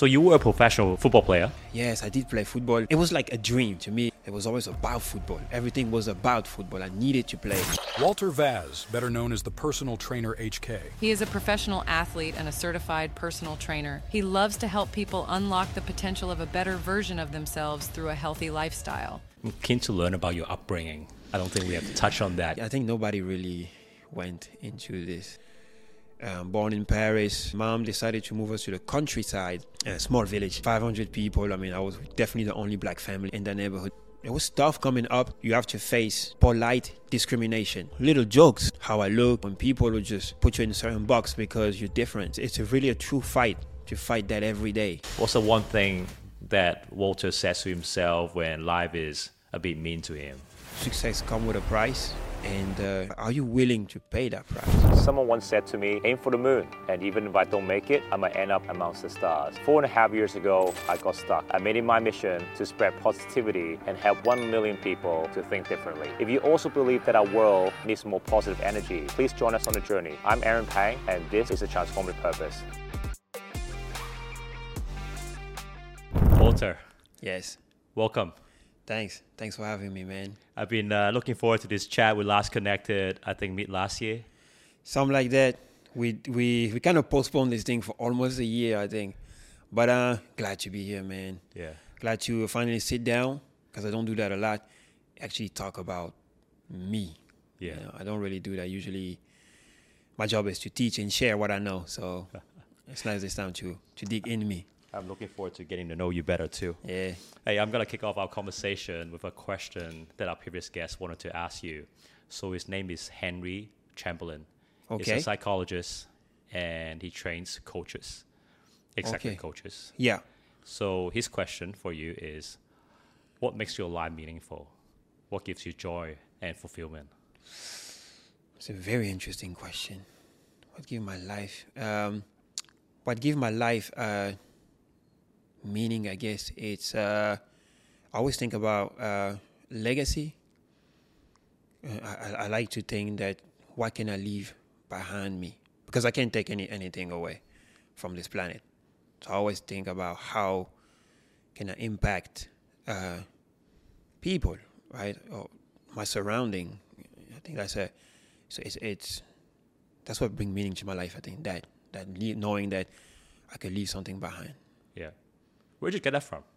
So you were a professional football player? Yes, I did play football. It was like a dream to me. It was always about football. Everything was about football. I needed to play. Walter Vaz, better known as the personal trainer HK. He is a professional athlete and a certified personal trainer. He loves to help people unlock the potential of a better version of themselves through a healthy lifestyle. I'm keen to learn about your upbringing. I don't think we have to touch on that. I think nobody really went into this. Born in Paris, mom decided to move us to the countryside, a small village, 500 people. I mean, I was definitely the only black family in the neighborhood. It was tough coming up. You have to face polite discrimination, little jokes, how I look, when people would just put you in a certain box because you're different. It's really a true fight to fight that every day. What's the one thing that Walter says to himself when life is a bit mean to him? Success comes with a price. And are you willing to pay that price? Someone once said to me, aim for the moon, and even if I don't make it, I might end up amongst the stars. 4.5 years ago, I got stuck. I made it my mission to spread positivity and help 1 million people to think differently. If you also believe that our world needs more positive energy, please join us on the journey. I'm Aaron Pang, and this is a Transformative Purpose. Walter. Yes. Welcome. Thanks for having me, man. I've been looking forward to this chat. We last connected, I think, mid last year. Something like that. We kind of postponed this thing for almost a year, I think. But glad to be here, man. Yeah. Glad to finally sit down, because I don't do that a lot. Actually talk about me. Yeah. You know, I don't really do that. Usually my job is to teach and share what I know. So it's nice this time to dig in me. I'm looking forward to getting to know you better too. Yeah. Hey, I'm going to kick off our conversation with a question that our previous guest wanted to ask you. So his name is Henry Chamberlain. Okay. He's a psychologist and he trains coaches, executive coaches. Yeah. So his question for you is, what makes your life meaningful? What gives you joy and fulfillment? It's a very interesting question. What gives my life meaning, I guess it's I always think about legacy. I like to think that what can I leave behind me, because I can't take anything away from this planet. So I always think about how can I impact people, right, or my surrounding. I think that's what brings meaning to my life. I think that knowing that I could leave something behind. Yeah. Where'd you get that from?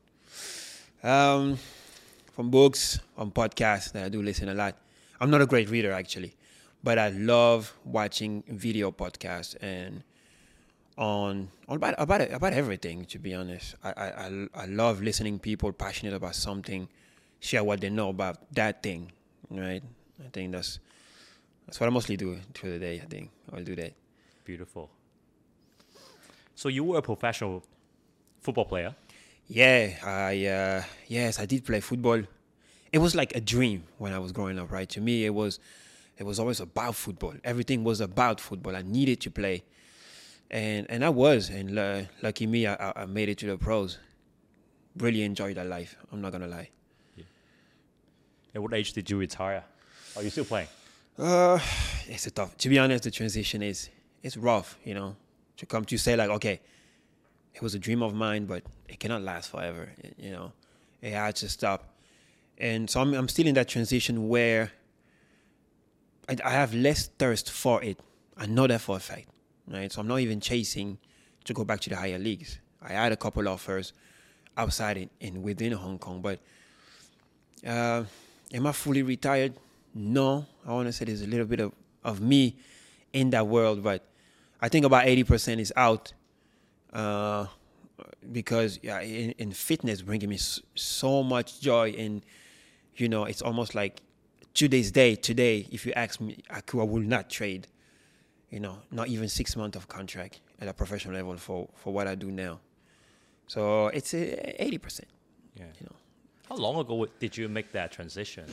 From books, on podcasts that I do listen a lot. I'm not a great reader, actually, but I love watching video podcasts and on about everything. To be honest, I love listening people passionate about something, share what they know about that thing. Right? I think that's what I mostly do through the day. I think I'll do that. Beautiful. So you were a professional football player? Yeah, yes, I did play football. It was like a dream when I was growing up, right? To me, it was always about football. Everything was about football. I needed to play, and I was. And lucky me, I made it to the pros. Really enjoyed that life. I'm not gonna lie. Yeah. At what age did you retire? Are you still playing? It's a tough. To be honest, the transition it's rough. You know, to come to say like, okay, it was a dream of mine, but it cannot last forever. You know, it had to stop. And so I'm still in that transition where I have less thirst for it. I know that for a fact, right? So I'm not even chasing to go back to the higher leagues. I had a couple offers outside and within Hong Kong, but am I fully retired? No. I want to say there's a little bit of me in that world, but I think about 80% is out. Because in fitness bringing me so much joy, and you know, it's almost like today's day. Today, if you ask me, I will not trade, you know, not even 6 months of contract at a professional level for what I do now. So it's 80%. Yeah. You know. How long ago did you make that transition?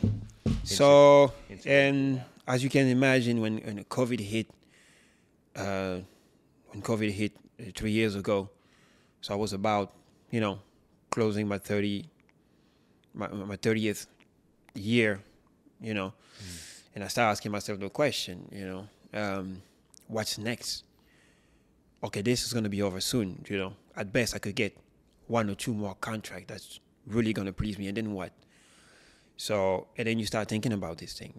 As you can imagine, when COVID hit 3 years ago. So I was about, you know, closing my 30th year, you know, and I started asking myself the question, you know, what's next? Okay, this is going to be over soon, you know, at best I could get 1 or 2 more contracts that's really gonna please me, and then what? So, and then you start thinking about this thing,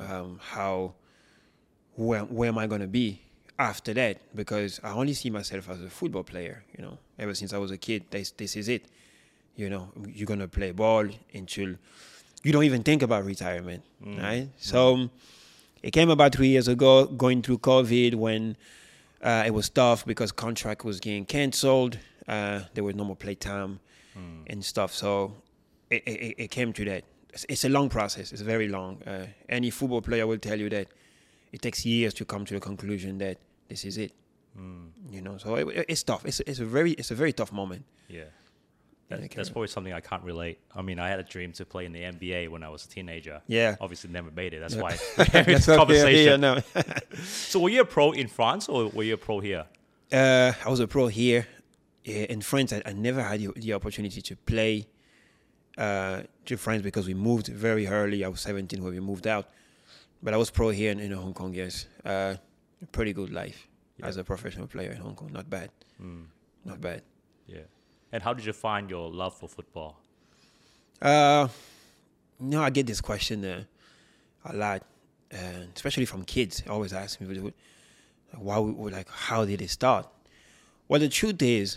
where am I gonna be after that? Because I only see myself as a football player, ever since I was a kid. This is it. You're gonna play ball until you don't even think about retirement, right? So it came about 3 years ago, going through COVID, when it was tough because contract was getting canceled. There was no more play time and stuff. So it came to that. It's a long process. It's very long. Any football player will tell you that it takes years to come to the conclusion that this is it. So it's tough. It's a very tough moment. Yeah. That's probably something I can't relate. I mean, I had a dream to play in the NBA when I was a teenager. Yeah. Obviously never made it. That's why this conversation. No. So were you a pro in France or were you a pro here? I was a pro here. In France, I never had the opportunity to play to France because we moved very early. I was 17 when we moved out. But I was pro here in Hong Kong, yes. Pretty good life as a professional player in Hong Kong. Not bad. Not bad. Yeah. And how did you find your love for football? I get this question a lot, especially from kids. They always ask me, how did it start? Well, the truth is,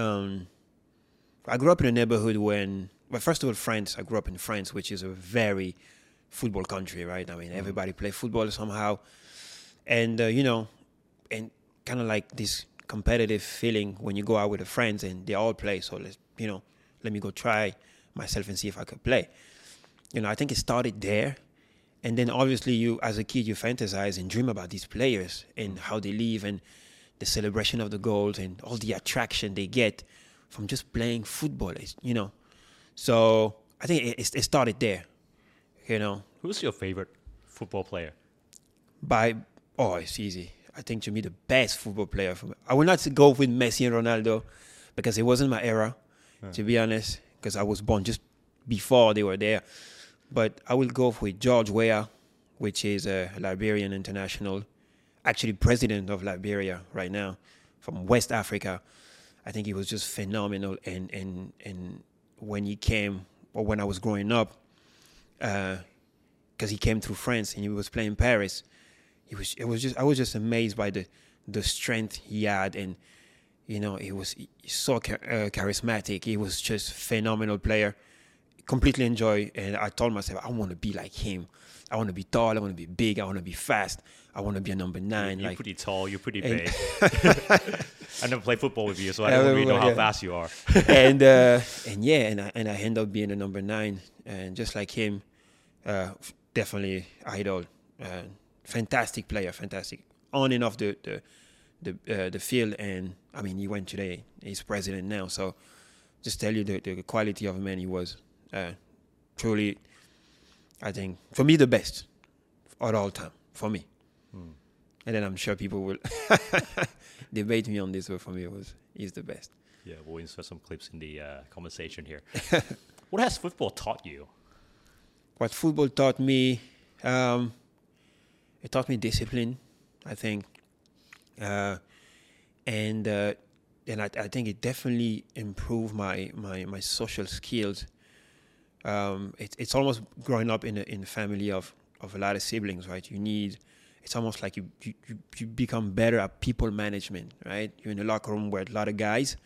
I grew up in a neighborhood first of all, France. I grew up in France, which is a very football country, right? I mean, everybody play football somehow. And, and kind of like this competitive feeling when you go out with the friends and they all play. So let me go try myself and see if I could play. I think it started there. And then obviously you, as a kid, you fantasize and dream about these players and how they live and the celebration of the goals and all the attraction they get from just playing football, So I think it started there, Who's your favorite football player? It's easy. I think to me the best football player I will not go with Messi and Ronaldo because it wasn't my era, to be honest, because I was born just before they were there. But I will go with George Weah, which is a Liberian international, actually president of Liberia right now, from West Africa. I think he was just phenomenal. And when he came, or when I was growing up, because he came through France and he was playing in Paris, I was just amazed by the strength he had, and he was so charismatic. He was just phenomenal player. Completely enjoy, and I told myself I want to be like him. I want to be tall. I want to be big. I want to be fast. I want to be a number 9. You're pretty tall. You're pretty big. I never played football with you, so I don't really know how fast you are. and I end up being a number 9, and just like him, definitely idol. Fantastic player, fantastic on and off the field, and I mean he went today. He's president now, so just tell you the quality of a man he was. Truly, I think for me the best at all time for me. And then I'm sure people will debate me on this, but for me he's the best. Yeah, we'll insert some clips in the conversation here. What has football taught you? What football taught me. It taught me discipline, I think, and I think it definitely improved my social skills. It's almost growing up in a family of a lot of siblings, right? It's almost like you become better at people management, right? You're in a locker room with a lot of guys.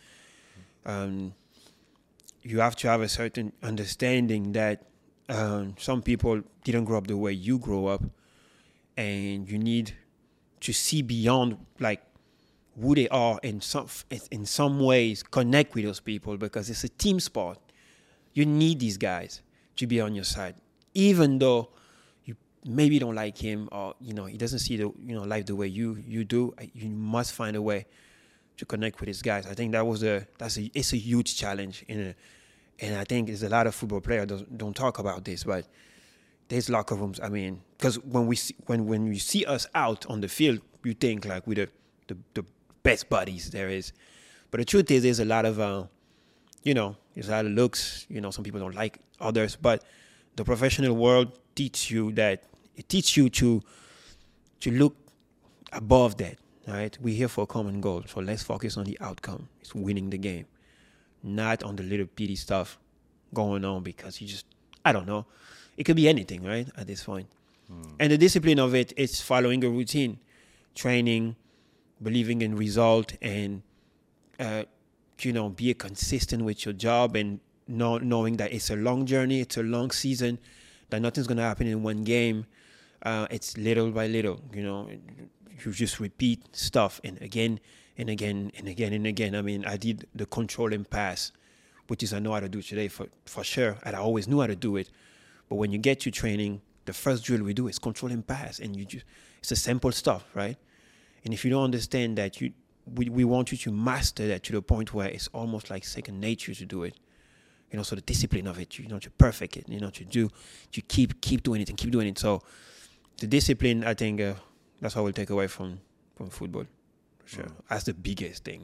You have to have a certain understanding that some people didn't grow up the way you grew up. And you need to see beyond like who they are in some ways, connect with those people because it's a team sport. You need these guys to be on your side, even though you maybe don't like him or he doesn't see life the way you do. You must find a way to connect with these guys. I think it's a huge challenge and I think there's a lot of football players don't talk about this, but. There's locker rooms. I mean, because when you see us out on the field, you think like we're the best buddies there is. But the truth is, there's a lot of, there's a lot of looks. Some people don't like others. But the professional world teaches you to look above that, right? We're here for a common goal, so let's focus on the outcome. It's winning the game, not on the little bitty stuff going on because you just, I don't know. It could be anything, right, at this point. And the discipline of it is following a routine, training, believing in result, and, be consistent with your job and knowing that it's a long journey, it's a long season, that nothing's going to happen in one game. It's little by little, you just repeat stuff and again and again and again and again. I mean, I did the control and pass, which is I know how to do today for sure. And I always knew how to do it. But when you get to training, the first drill we do is control and pass. And it's a simple stuff, right? And if you don't understand that, we want you to master that to the point where it's almost like second nature to do it. So the discipline of it, to perfect it, to keep doing it and keep doing it. So the discipline, I think, that's what we'll take away from football, for sure. That's the biggest thing.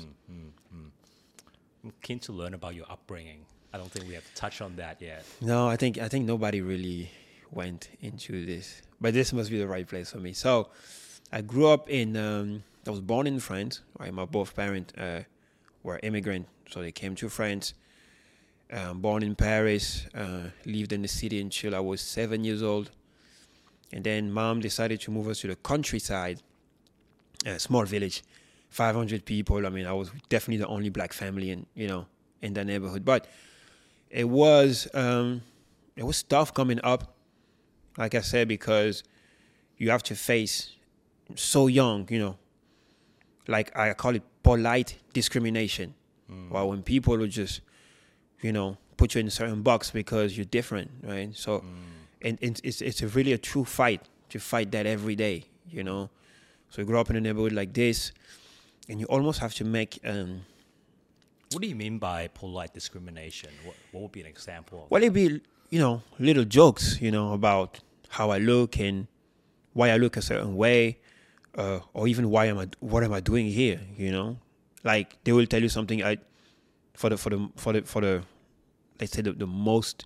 I'm keen to learn about your upbringing. I don't think we have to touch on that yet. No, I think nobody really went into this, but this must be the right place for me. So I grew up I was born in France, right? My both parents were immigrants, so they came to France. Born in Paris, lived in the city until I was 7 years old. And then mom decided to move us to the countryside, a small village, 500 people. I mean, I was definitely the only black family in the neighborhood. But it was tough coming up, like I said, because you have to face so young, like I call it polite discrimination. Well, when people would just, put you in a certain box because you're different, right? So, and it's really a true fight to fight that every day, So you grow up in a neighborhood like this, and you almost have to make. What do you mean by polite discrimination? What would be an example? Well, it'd be little jokes, about how I look and why I look a certain way, or even what am I doing here? Like they will tell you something. For the let's say the most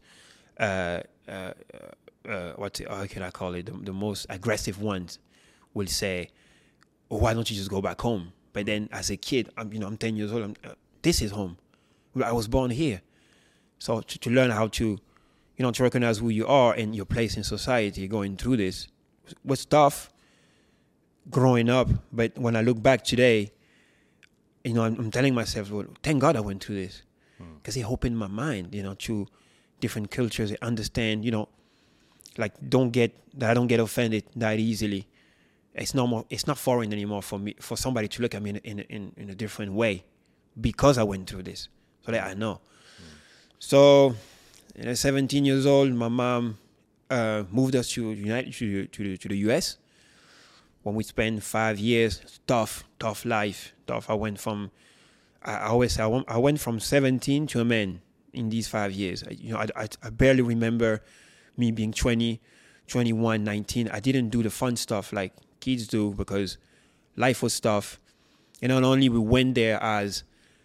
how can I call it? The most aggressive ones will say, "Oh, why don't you just go back home?" But then, as a kid, I'm 10 years old. This is home. I was born here. So to learn how to, to recognize who you are and your place in society, going through this was tough growing up. But when I look back today, I'm telling myself, well, thank God I went through this, because it opened my mind, to different cultures. I understand, like I don't get offended that easily. It's not foreign anymore for me, for somebody to look at me in a different way, because I went through this, so that I know. So, 17 years old, my mom moved us to the US. When we spent 5 years, tough life. I went from, I always say, I went from 17 to a man in these 5 years. I barely remember me being 20, 21, 19. I didn't do the fun stuff like kids do because life was tough. And not only we went there as,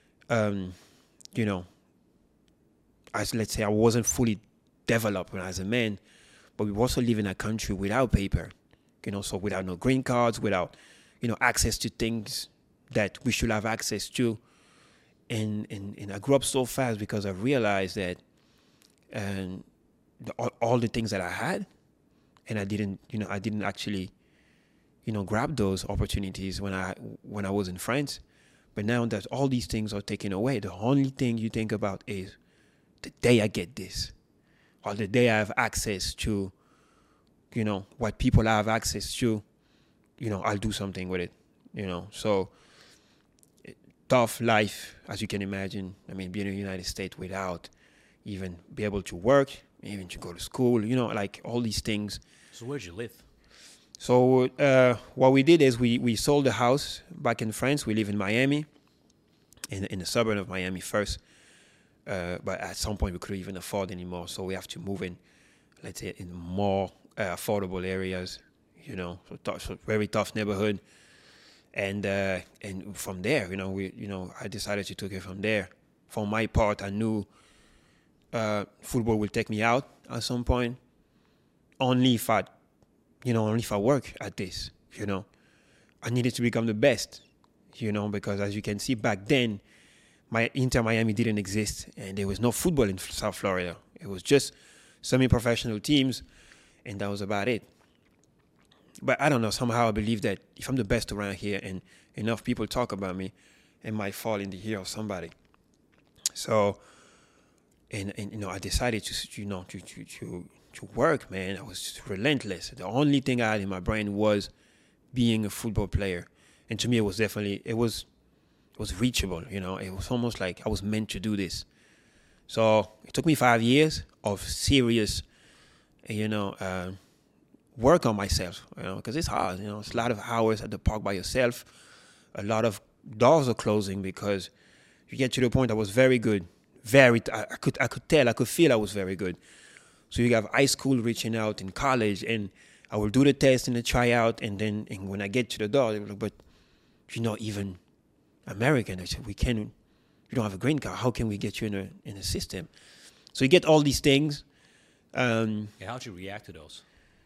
as let's say I wasn't fully developed as a man, but we also live in a country without paper, so without no green cards, without, access to things that we should have access to. And I grew up so fast because I realized that all the things that I had, and I didn't actually, grab those opportunities when I was in France. But now that all these things are taken away, the only thing you think about is the day I get this, or the day I have access to, what people have access to, I'll do something with it, So tough life, as you can imagine. I mean, being in the United States without even be able to work, even to go to school, like all these things. So where'd you live? So what we did is we sold the house back in France. We live in Miami, in the suburb of Miami first. But at some point we couldn't even afford anymore. So we have to move in, let's say, in more affordable areas, so very tough neighborhood. And from there, I decided to take it from there. For my part, I knew football will take me out at some point, only if I work at this, I needed to become the best, because as you can see back then, my Inter Miami didn't exist, and there was no football in South Florida. It was just semi-professional teams, and that was about it. But I don't know, somehow I believe that if I'm the best around here and enough people talk about me, it might fall in the ear of somebody. So, and I decided to work, man. I was just relentless. The only thing I had in my brain was being a football player. And to me, it was definitely, it was reachable, It was almost like I was meant to do this. So it took me 5 years of serious, work on myself, because it's hard, It's a lot of hours at the park by yourself. A lot of doors are closing because you get to the point I was very good. I could feel I was very good. So you have high school reaching out in college, and I will do the test and the tryout, and when I get to the door, they were like, but you're not even American. I said, you don't have a green card. How can we get you in a system? So you get all these things. How'd you react to those?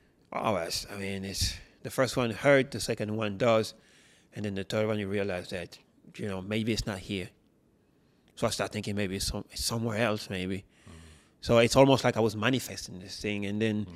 It's the first one hurt, the second one does, and then the third one you realize that, maybe it's not here. So I start thinking maybe it's somewhere else, maybe. Mm-hmm. So it's almost like I was manifesting this thing, and then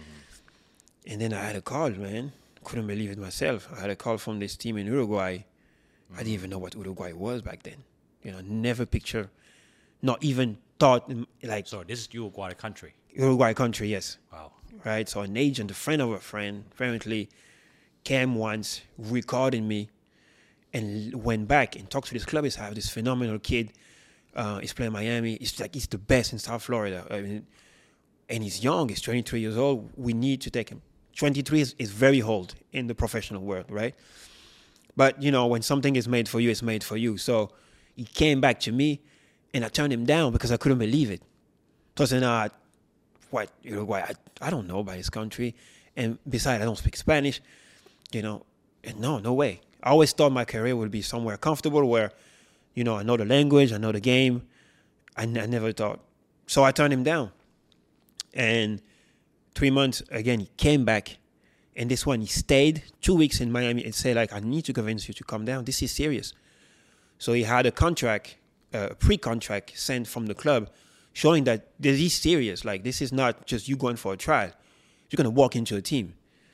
I had a call, man. Couldn't believe it myself. I had a call from this team in Uruguay. Mm-hmm. I didn't even know what Uruguay was back then. Never picture, not even thought like. So this is Uruguay country. Uruguay country, yes. Wow. Right. So an agent, a friend of a friend, apparently came once, recorded me, and went back and talked to this club. I have this phenomenal kid. He's playing Miami. He's the best in South Florida. And he's young. He's 23 years old. We need to take him. 23 is very old in the professional world, right? But, when something is made for you, it's made for you. So he came back to me, and I turned him down because I couldn't believe it. So I said, what, Uruguay? I don't know about this country. And besides, I don't speak Spanish. And no way. I always thought my career would be somewhere comfortable where, I know the language, I know the game. I never thought. So I turned him down. And 3 months, again, he came back. And this one, he stayed 2 weeks in Miami and said, I need to convince you to come down. This is serious. So he had a contract, a pre-contract sent from the club showing that this is serious. Like, this is not just you going for a trial. You're going to walk into a team,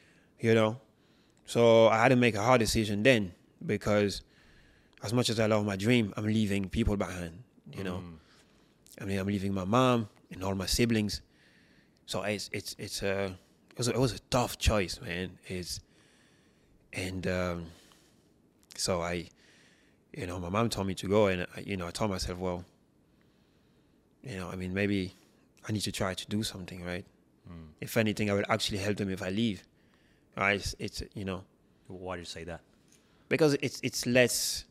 So I had to make a hard decision then because as much as I love my dream, I'm leaving people behind, I'm leaving my mom and all my siblings. So it was a tough choice, man. So my mom told me to go, and I told myself, well, maybe I need to try to do something, right? Mm. If anything, I will actually help them if I leave. Right? Why do you say that? Because it's less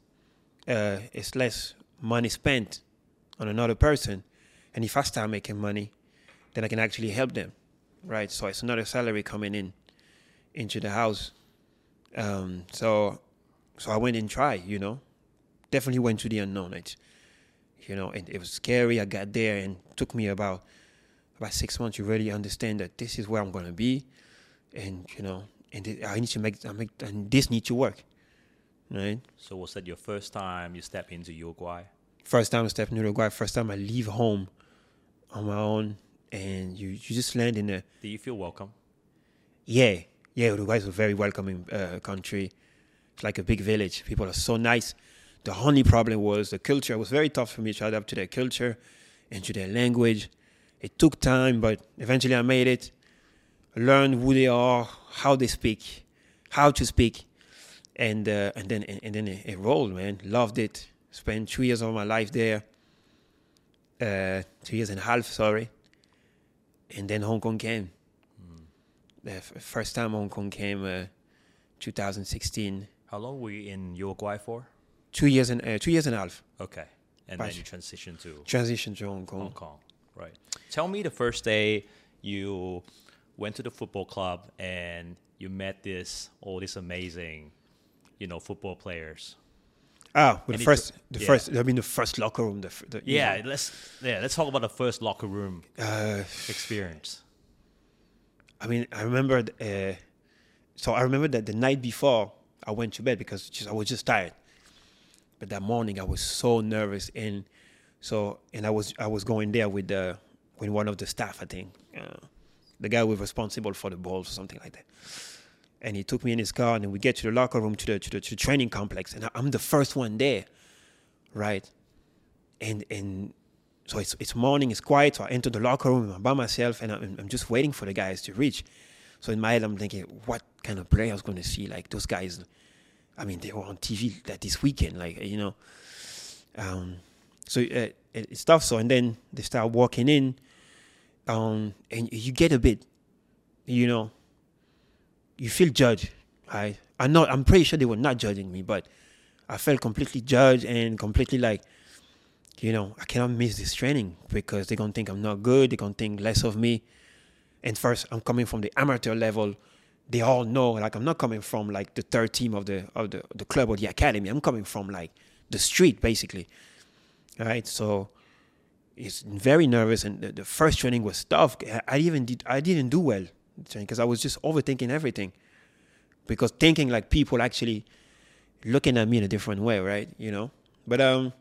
money spent on another person, and if I start making money, then I can actually help them, right? So it's another salary coming into the house. So I went and tried, Definitely went to the unknown. And it was scary. I got there, and it took me about 6 months to really understand that this is where I'm going to be, and I need to and this needs to work, right? So was that your first time you stepped into Uruguay? First time I stepped into Uruguay. First time I leave home on my own, and you just land in a. Do you feel welcome? Yeah. Uruguay is a very welcoming country. It's like a big village. People are so nice. The only problem was the culture. It was very tough for me to adapt to their culture and to their language. It took time, but eventually I made it. Learned who they are, how they speak, how to speak, and then it rolled, man. Loved it. Spent 2 years of my life there. 2 years and a half, sorry. And then Hong Kong came. The first time Hong Kong came, 2016. How long were you in Uruguay for? 2 years and a half. Okay. And then you transitioned to Hong Kong. Hong Kong, right. Tell me the first day you went to the football club and you met all these amazing, football players. The first locker room. Let's talk about the first locker room experience. I remember. So I remember that the night before I went to bed because I was just tired. But that morning I was so nervous, and I was going there with one of the staff, I think, the guy who was responsible for the balls or something like that. And he took me in his car, and then we get to the locker room, to the training complex, and I'm the first one there, right? And so it's morning, it's quiet, so I enter the locker room, I'm by myself, and I'm just waiting for the guys to reach. So in my head, I'm thinking, what kind of player I was going to see? Like, those guys, I mean, they were on TV this weekend, like, you know. So it's tough. So, and then they start walking in, and you get a bit, you know, you feel judged. I'm pretty sure they were not judging me, but I felt completely judged and completely like, you know, I cannot miss this training because they're going to think I'm not good. They're going to think less of me. And first, I'm coming from the amateur level. They all know, like, I'm not coming from like the third team of the club or the academy. I'm coming from like the street, basically. All right, so it's very nervous, and the first training was tough. I didn't do well because I was just overthinking everything, because thinking like people actually looking at me in a different way, right? You know, but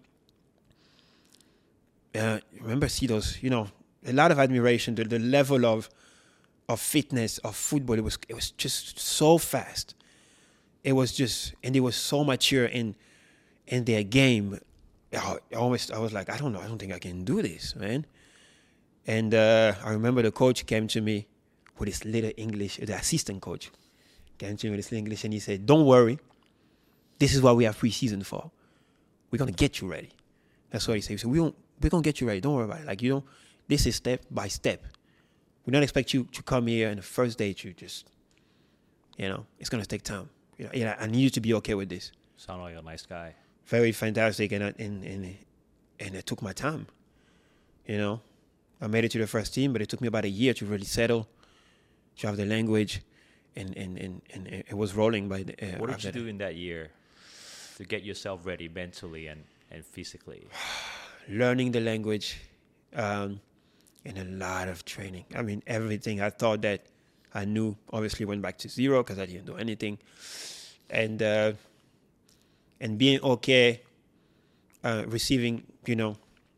remember, see those, you know, a lot of admiration. The level of fitness of football, it was just so fast. It was just, and they were so mature in their game. I was like, I don't think I can do this, man. And I remember the coach came to me with his little English, the assistant coach came to me with his English, and he said, "Don't worry, this is what we have preseason for. We're gonna get you ready." That's what he said. So we're gonna get you ready. Don't worry about it. Like, you know, this is step by step. We don't expect you to come here and the first day to just, you know, it's gonna take time. You know, I need you to be okay with this. Sound like a nice guy. Very fantastic, and it took my time. You know, I made it to the first team, but it took me about a year to really settle, to have the language, and it was rolling by the. What did you do in that year to get yourself ready mentally and physically? Learning the language, and a lot of training. I mean, everything I thought that I knew obviously went back to zero because I didn't do anything, and being okay, receiving, you know,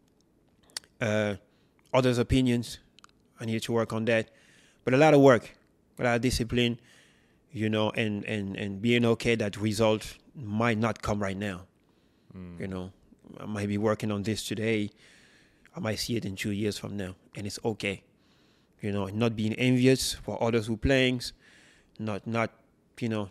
others' opinions. I needed to work on that, but a lot of work, a lot of discipline, you know, and being okay that result might not come right now. You know, I might be working on this today. I might see it in 2 years from now, and it's okay. You know, not being envious for others who playing, not you know,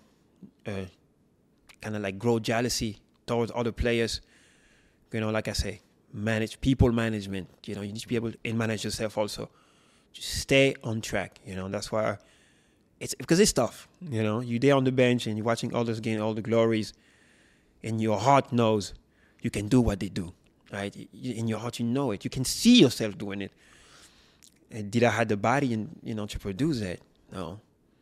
kind of like grow jealousy towards other players. You know, like I say, people management. You know, you need to be able to manage yourself also. Just stay on track. You know, that's why because it's tough. You know, you're there on the bench and you're watching others gain all the glories, and your heart knows you can do what they do. Right? In your heart, you know it. You can see yourself doing it. And did I have the body and, you know, to produce that? No.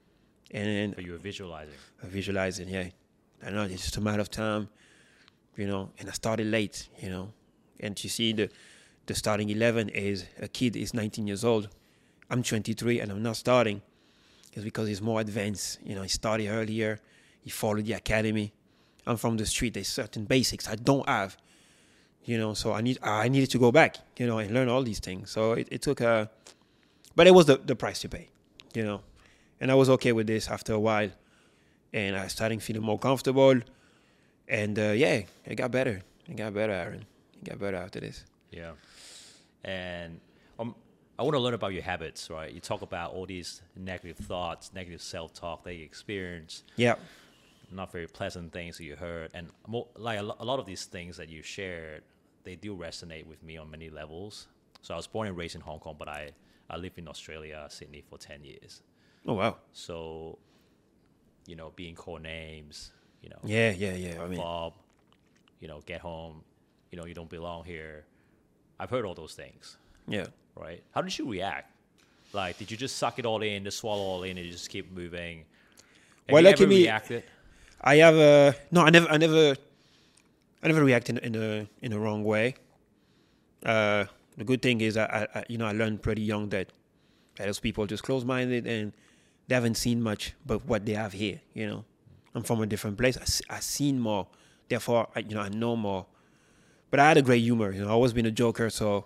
And But you were visualizing. Visualizing, yeah. I know, it's just a matter of time, you know. And I started late, you know. And you see the starting 11 is a kid is 19 years old. I'm 23 and I'm not starting. It's because he's more advanced. You know, he started earlier. He followed the academy. I'm from the street. There's certain basics I don't have. You know, so I needed to go back, you know, and learn all these things. So it took but it was the price to pay, you know. And I was okay with this after a while. And I started feeling more comfortable. And yeah, it got better. It got better, Aaron. It got better after this. Yeah. And I want to learn about your habits, right? You talk about all these negative thoughts, negative self-talk that you experience. Yeah. Not very pleasant things that you heard. And like a lot of these things that you shared, they do resonate with me on many levels. So I was born and raised in Hong Kong, but I lived in Australia, Sydney for 10 years. Oh, wow. So, you know, being called names, you know. Yeah. I mean, Bob, you know, get home, you know, you don't belong here. I've heard all those things. yeah. Right? How did you react? Like, did you just suck it all in, just swallow all in, and you just keep moving? Have Well, you like ever me, reacted? I have no. I never reacted in the wrong way. The good thing is I you know, I learned pretty young that those people are just close-minded and they haven't seen much but what they have here. You know, I'm from a different place. I've seen more. Therefore, I know more. But I had a great humor. I always been a joker. So,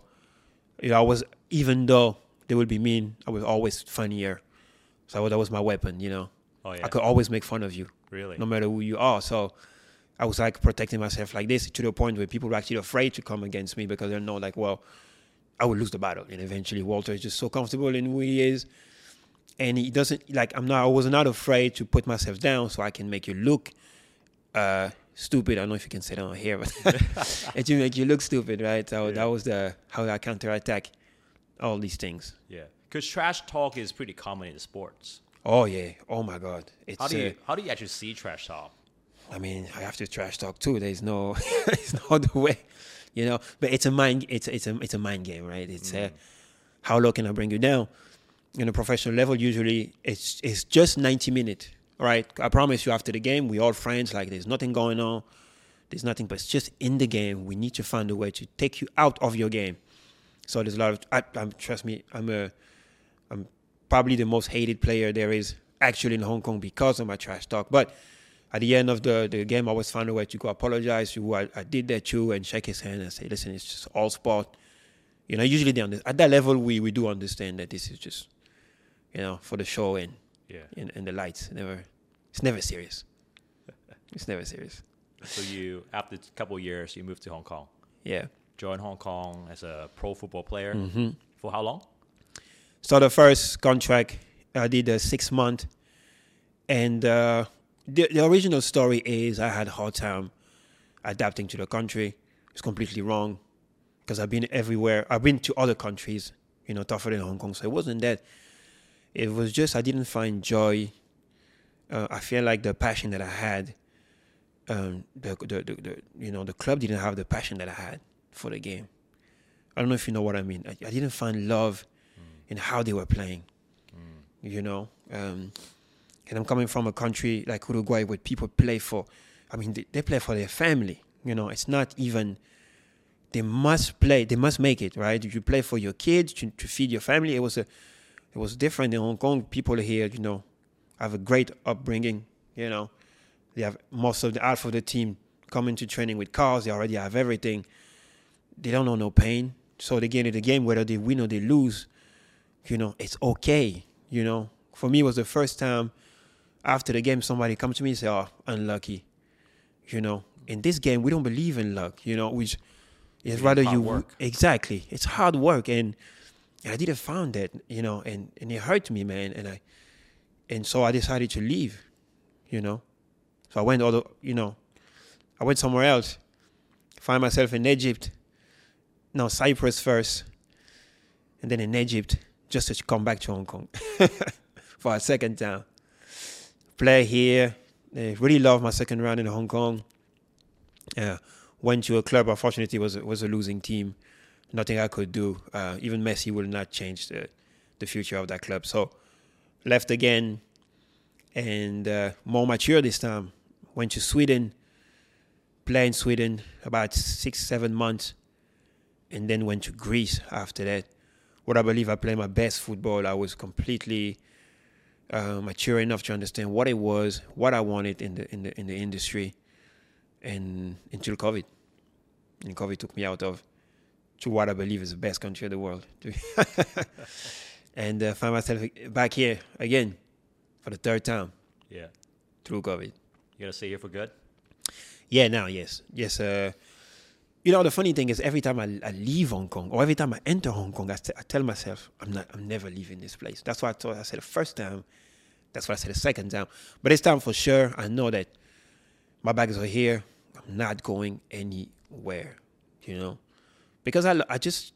even though they would be mean, I was always funnier. So that was my weapon, Oh, yeah. I could always make fun of you. Really? No matter who you are. So I was like protecting myself like this to the point where people were actually afraid to come against me because they know like, well, I would lose the battle. And eventually Walter is just so comfortable in who he is. And he doesn't, like, I was not afraid to put myself down so I can make you look stupid. I don't know if you can say that on here, but it to make you look stupid, right? So that was how I counterattack all these things. Yeah. Because trash talk is pretty common in the sports. Oh, yeah. Oh, my God. It's, How do you actually see trash talk? I mean, I have to trash talk too. There's no other way, But it's a mind. It's a mind game, right? It's how low can I bring you down? In a professional level, usually it's just 90 minutes, right? I promise you, after the game, we all friends. Like there's nothing going on. There's nothing, but it's just in the game. We need to find a way to take you out of your game. So there's a lot of. Trust me, I'm probably the most hated player there is actually in Hong Kong because of my trash talk. But at the end of the game, I always found a way to go apologize to who I did that to and shake his hand and say, listen, it's just all sport. Usually at that level, we do understand that this is just, for the show and the lights. It's never serious. It's never serious. So after a couple of years, you moved to Hong Kong. Yeah. Joined Hong Kong as a pro football player. Mm-hmm. For how long? So the first contract, I did 6 months. And the original story is I had a hard time adapting to the country. It's completely wrong because I've been everywhere. I've been to other countries, tougher than Hong Kong. So it wasn't that. It was just I didn't find joy. I feel like the passion that I had, the club didn't have the passion that I had for the game. I don't know if you know what I mean. I didn't find love in how they were playing, And I'm coming from a country like Uruguay where people play they play for their family. It's not even, they must play, they must make it, right? You play for your kids, to feed your family. It was different in Hong Kong. People here, have a great upbringing, They have half of the team coming to training with cars. They already have everything. They don't know no pain. So they get into the game, whether they win or they lose, it's okay, For me, it was the first time after the game somebody come to me and say, oh, unlucky. In this game, we don't believe in luck, which is rather you work. Exactly. It's hard work. And I didn't find that, and it hurt me, man. And so I decided to leave, So I went I went somewhere else, find myself in Egypt. No, Cyprus first, and then in Egypt, just to come back to Hong Kong for a second time. Play here. I really loved my second round in Hong Kong. Went to a club. Unfortunately, it was a losing team. Nothing I could do. Even Messi will not change the future of that club. So left again, and more mature this time. Went to Sweden. Play in Sweden about 6-7 months. And then went to Greece after that. What I believe I played my best football. I was completely mature enough to understand what it was, what I wanted in the industry, and until COVID. And COVID took me out to what I believe is the best country in the world. And find myself back here again for the third time. Yeah. Through COVID. You gonna stay here for good? Yeah, now, yes. Yes, the funny thing is every time I leave Hong Kong or every time I enter Hong Kong, I tell myself, I'm never leaving this place. That's what I said the first time. That's what I said the second time. But this time for sure, I know that my bags are here. I'm not going anywhere, Because I just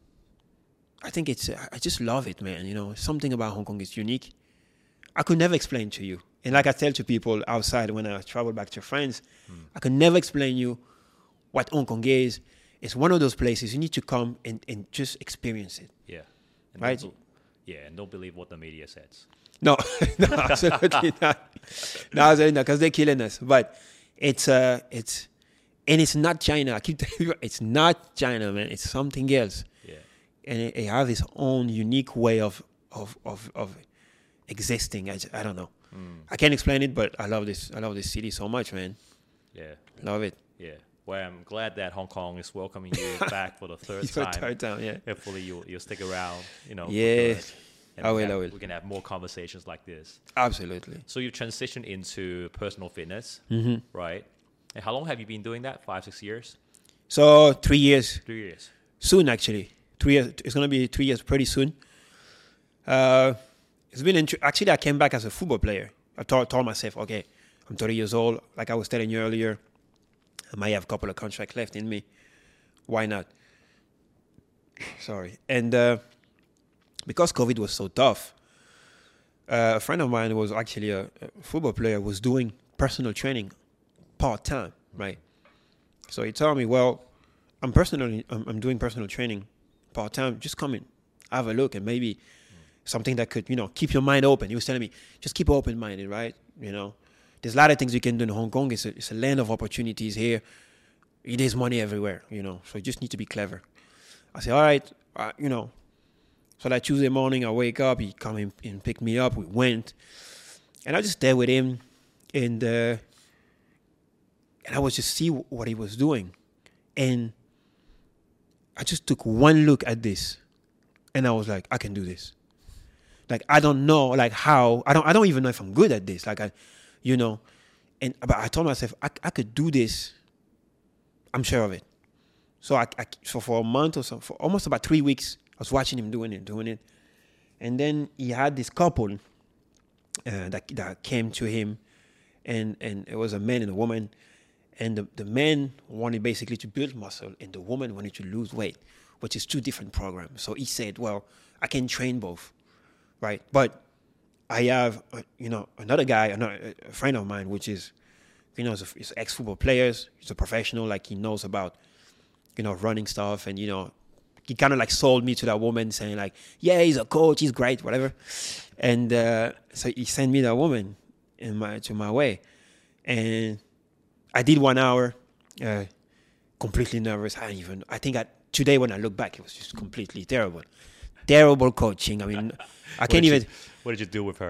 love it, man. Something about Hong Kong is unique. I could never explain to you. And like I tell to people outside when I travel back to France, I could never explain you what Hong Kong is. It's one of those places you need to come and just experience it. Yeah. And right? And don't believe what the media says. No, absolutely not. No, absolutely not, because they're killing us. But it's not China. I keep telling you, it's not China, man. It's something else. Yeah. And it has its own unique way of existing. I don't know. I can't explain it, but I love this. I love this city so much, man. Yeah. Love it. Yeah. Well, I'm glad that Hong Kong is welcoming you back for the third For the time. third time, yeah. Hopefully you'll stick around, for Yeah. good. And I will. we can have more conversations like this. Absolutely. So you transitioned into personal fitness, right? And how long have you been doing that? 5-6 years? So 3 years 3 years. soon, actually. 3 years. It's gonna be 3 years pretty soon. It's been actually. I came back as a football player. I told myself, okay, I'm 30 years old. Like I was telling you earlier, I might have a couple of contracts left in me. Why not? Sorry. And because COVID was so tough, a friend of mine was actually a football player, was doing personal training part-time, right? So he told me, well, I'm doing personal training part-time. Just come in, have a look, and maybe something that could, keep your mind open. He was telling me, just keep open-minded, right? There's a lot of things you can do in Hong Kong. It's a land of opportunities here. It is money everywhere, so you just need to be clever. I said, all right, So that Tuesday morning, I wake up, he come in and pick me up. We went, and I just there with him, and I was just see what he was doing, and I just took one look at this, and I was like, I can do this. Like I don't know, like how I don't even know if I'm good at this. Like but I told myself I could do this. I'm sure of it. So so for a month or so, for almost about 3 weeks, I was watching him doing it. And then he had this couple that came to him, and it was a man and a woman. And the man wanted basically to build muscle, and the woman wanted to lose weight, which is two different programs. So he said, well, I can train both, right? But I have, another guy, a friend of mine, which is, he's ex-football players. He's a professional, like he knows about, running stuff, and, he kind of like sold me to that woman, saying like, yeah, he's a coach, he's great, whatever. And so he sent me that woman to my way, and I did 1 hour, completely nervous. I think today when I look back, it was just completely terrible coaching. I mean, I can't even. What did you do with her?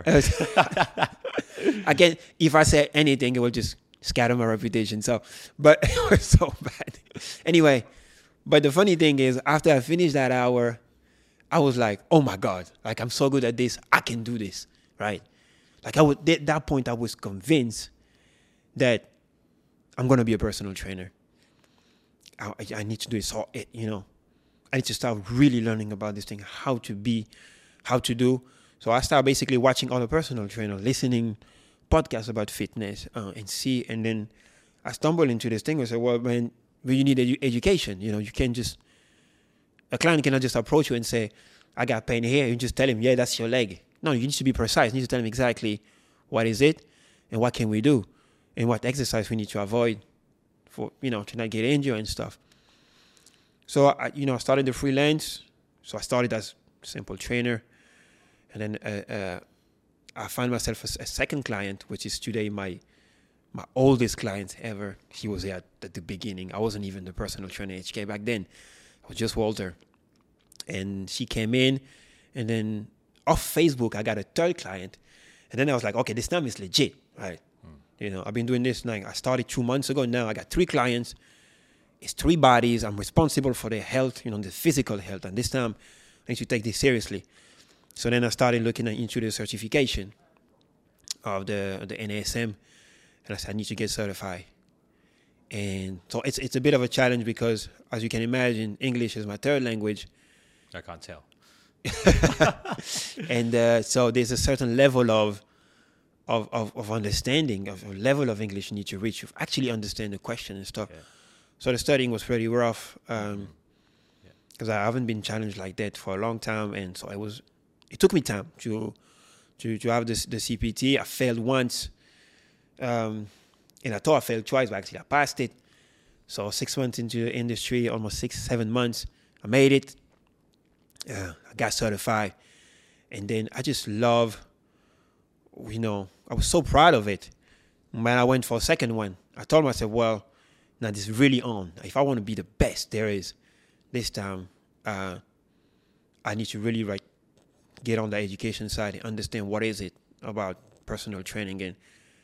I can't. If I say anything, it will just scatter my reputation. So, but it was so bad. Anyway. But the funny thing is, after I finished that hour, I was like, oh my God, like I'm so good at this, I can do this, right? Like at that point, I was convinced that I'm going to be a personal trainer. I need to do it. So, I need to start really learning about this thing, how to do. So I started basically watching other personal trainers, listening podcasts about fitness, and then I stumbled into this thing. I said, well, man, but you need education. You can't a client cannot just approach you and say, I got pain here. You just tell him, yeah, that's your leg. No, you need to be precise. You need to tell him exactly what is it and what can we do and what exercise we need to avoid for, to not get injured and stuff. So, I started the freelance. So I started as a simple trainer. And then I found myself a second client, which is today my oldest client ever. He was there at the beginning. I wasn't even the personal trainer HK back then. It was just Walter. And she came in, and then off Facebook, I got a third client. And then I was like, okay, this time is legit, right? I've been doing this now. I started 2 months ago. Now I got 3 clients. It's 3 bodies. I'm responsible for their health, the physical health. And this time, I need to take this seriously. So then I started looking into the certification of the NASM. And I said, I need to get certified. And so it's a bit of a challenge because, as you can imagine, English is my third language. I can't tell. And so there's a certain level of understanding, of a level of English you need to reach to actually understand the question and stuff. Yeah. So the studying was pretty rough because I haven't been challenged like that for a long time. And so it took me time to have the CPT. I failed once. And I thought I failed twice, but actually I passed it. So 6 months into the industry, almost 6-7 months, I made it. I got certified. And then I just love, I was so proud of it. When I went for a second one, I told myself, well, now this is really on. If I want to be the best there is this time, I need to really get on the education side and understand what is it about personal training and,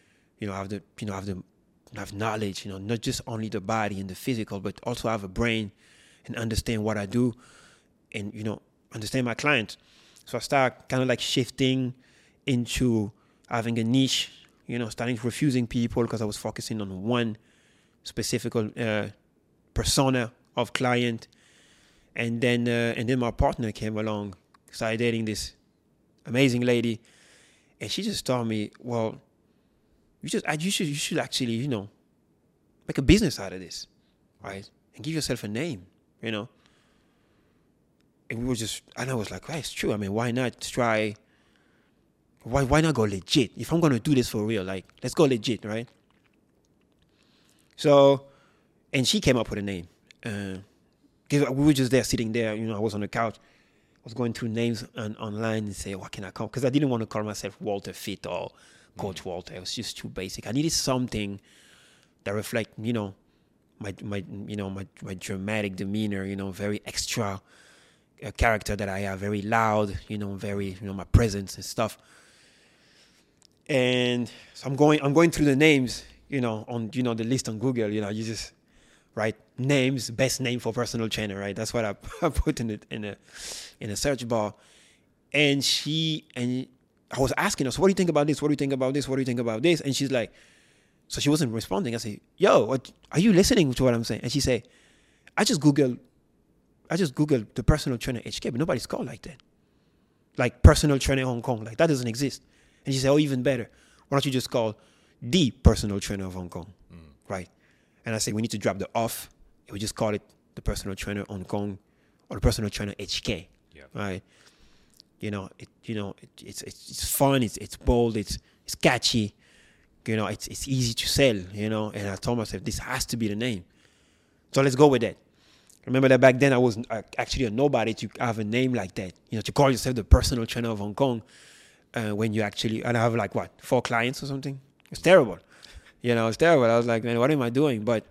have knowledge, not just only the body and the physical, but also have a brain and understand what I do and, understand my client. So I start kind of like shifting into having a niche, starting refusing people because I was focusing on one specific persona of client. And then my partner came along, started dating this amazing lady, and she just told me, well, you should actually, make a business out of this, right? And give yourself a name, And I was like, it's true. I mean, why not try? Why not go legit? If I'm gonna do this for real, like, let's go legit, right? So, and she came up with a name. We were just there, sitting there. I was on the couch. I was going through names online and say, what can I call? Because I didn't want to call myself Walter Fit or Coach Walter. It was just too basic. I needed something that reflect, my dramatic demeanor. Very extra character that I have, very loud. Very, my presence and stuff. And so I'm going through the names, on the list on Google. You just write names, best name for personal trainer, right? That's what I put in a search bar. And I was asking her, so what do you think about this? What do you think about this? What do you think about this? And she's like, so she wasn't responding. I say, yo, are you listening to what I'm saying? And she say, I just Googled the personal trainer HK, but nobody's called like that. Like personal trainer Hong Kong, like that doesn't exist. And she said, oh, even better. Why don't you just call the personal trainer of Hong Kong, right? And I said, we need to drop the off. We just call it the personal trainer Hong Kong or the personal trainer HK, right? It's fun. It's bold. It's catchy. It's easy to sell. And I told myself this has to be the name. So let's go with that. Remember that back then I was actually a nobody to have a name like that. To call yourself the personal trainer of Hong Kong. When you actually, and I have 4 clients or something. It's terrible. It's terrible. I was like, man, what am I doing? But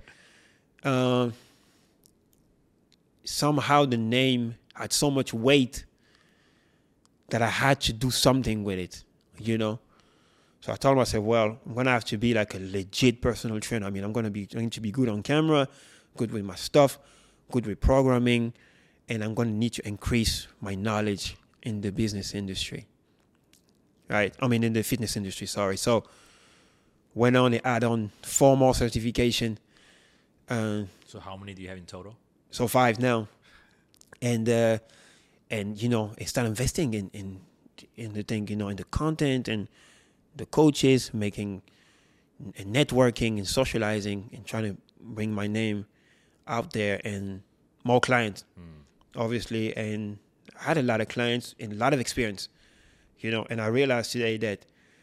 somehow the name had so much weight that I had to do something with it, So I told myself, well, I'm going to have to be like a legit personal trainer. I mean, I'm going to be good on camera, good with my stuff, good with programming, and I'm going to need to increase my knowledge in the business industry. Right? I mean, in the fitness industry, sorry. So went on and add on 4 more certification. So how many do you have in total? So 5 now. And I start investing in the thing, in the content and the coaches, making and networking and socializing and trying to bring my name out there and more clients, obviously. And I had a lot of clients and a lot of experience. And I realized today that,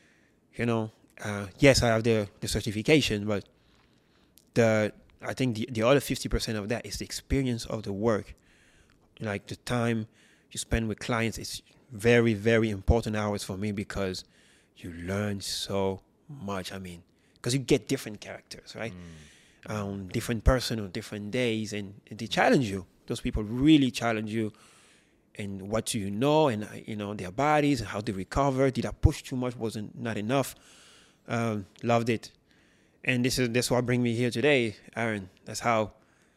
yes, I have the certification, but I think the other 50% of that is the experience of the work. Like the time you spend with clients is very, very important hours for me because you learn so much. I mean, because you get different characters, right? Different person on different days, and they challenge you. Those people really challenge you. And what do you know, and their bodies and how they recover. Did I push too much? Wasn't not enough. Loved it, and that's what bring me here today, Aaron. That's how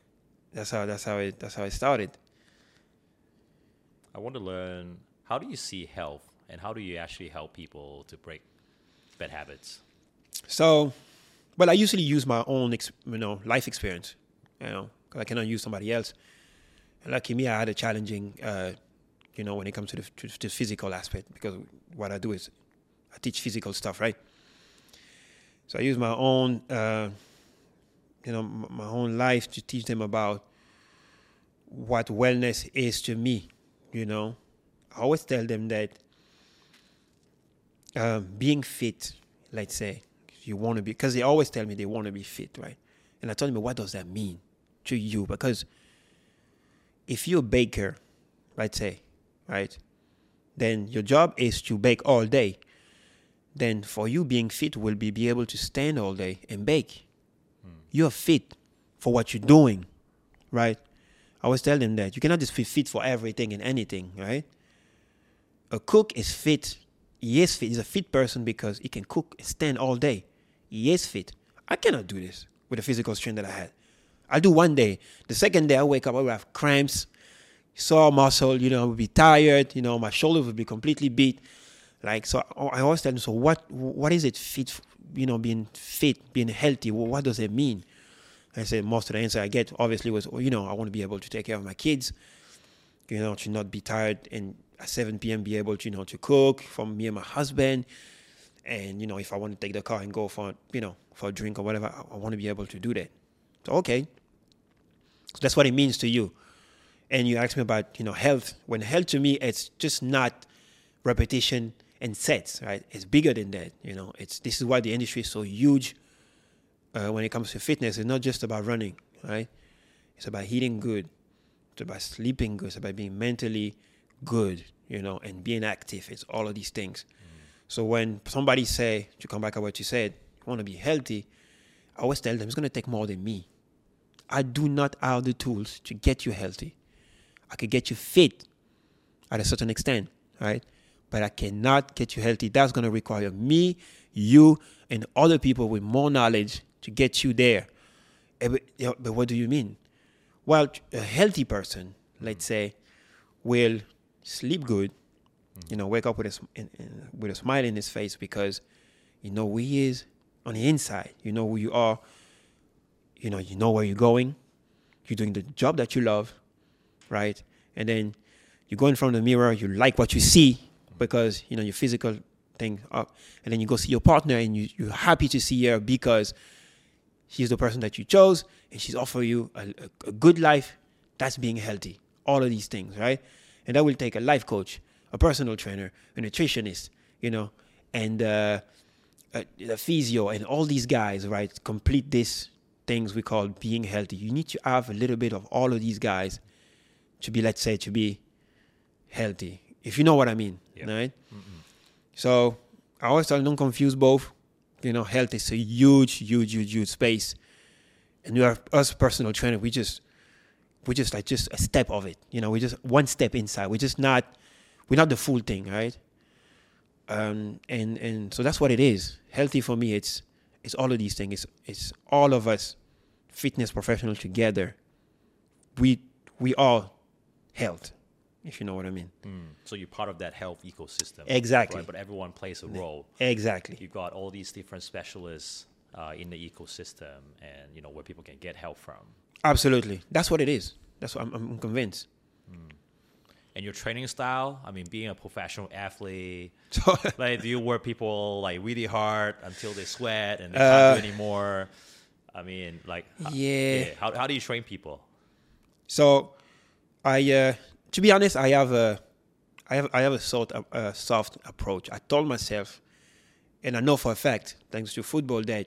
it started. I want to learn, how do you see health, and how do you actually help people to break bad habits? So, I usually use my own life experience, because I cannot use somebody else. And lucky me, I had a challenging. When it comes to the physical aspect, because what I do is I teach physical stuff, right? So I use my own, my own life to teach them about what wellness is to me, I always tell them that being fit, let's say, you want to be, because they always tell me they want to be fit, right? And I told them, what does that mean to you? Because if you're a baker, let's say, right, then your job is to bake all day. Then for you, being fit will be able to stand all day and bake. You're fit for what you're doing, right? I always tell them that. You cannot just be fit for everything and anything, right? A cook is fit He is fit. He's a fit person because he can cook and stand all day. He is fit. I cannot do this with the physical strength that I had. I'll do one day. The second day I wake up, I will have cramps, sore muscle, I would be tired, my shoulders would be completely beat. Like, so I always tell them, so what is it fit, being fit, being healthy? What does it mean? I said most of the answer I get obviously was, I want to be able to take care of my kids, to not be tired and at 7 p.m. be able to, to cook for me and my husband. And, if I want to take the car and go for, for a drink or whatever, I want to be able to do that. So, okay. So that's what it means to you. And you asked me about, health. When health to me, it's just not repetition and sets, right? It's bigger than that, This is why the industry is so huge when it comes to fitness. It's not just about running, right? It's about eating good. It's about sleeping good. It's about being mentally good, and being active. It's all of these things. So when somebody say, to come back to what you said, you want to be healthy, I always tell them it's going to take more than me. I do not have the tools to get you healthy. I could get you fit at a certain extent, right? But I cannot get you healthy. That's going to require me, you, and other people with more knowledge to get you there. But what do you mean? Well, a healthy person, let's say, will sleep good, wake up with a smile in his face because you know who he is on the inside. You know who you are. You know where you're going. You're doing the job that you love, right? And then you go in front of the mirror. You like what you see because, your physical thing up. And then you go see your partner and you're happy to see her because she's the person that you chose and she's offering you a good life. That's being healthy. All of these things, right? And that will take a life coach, a personal trainer, a nutritionist, and a physio and all these guys, right? Complete these things we call being healthy. You need to have a little bit of all of these guys to be healthy, if you know what I mean, right? Mm-hmm. So I always tell them, don't confuse both. Health is a huge space. And we are, us personal trainer, we just like just a step of it. We're just one step inside. We're not the full thing, right? And so that's what it is. Healthy for me, it's all of these things. It's all of us fitness professionals together. We are health, if you know what I mean. So you're part of that health ecosystem. Exactly. Right? But everyone plays a role. Exactly. You've got all these different specialists in the ecosystem and, where people can get help from. Absolutely. That's what it is. That's what I'm convinced. And your training style, being a professional athlete, do you work people really hard until they sweat and they can't do anymore? How do you train people? So, to be honest, I have a soft approach. I told myself, and I know for a fact, thanks to football, that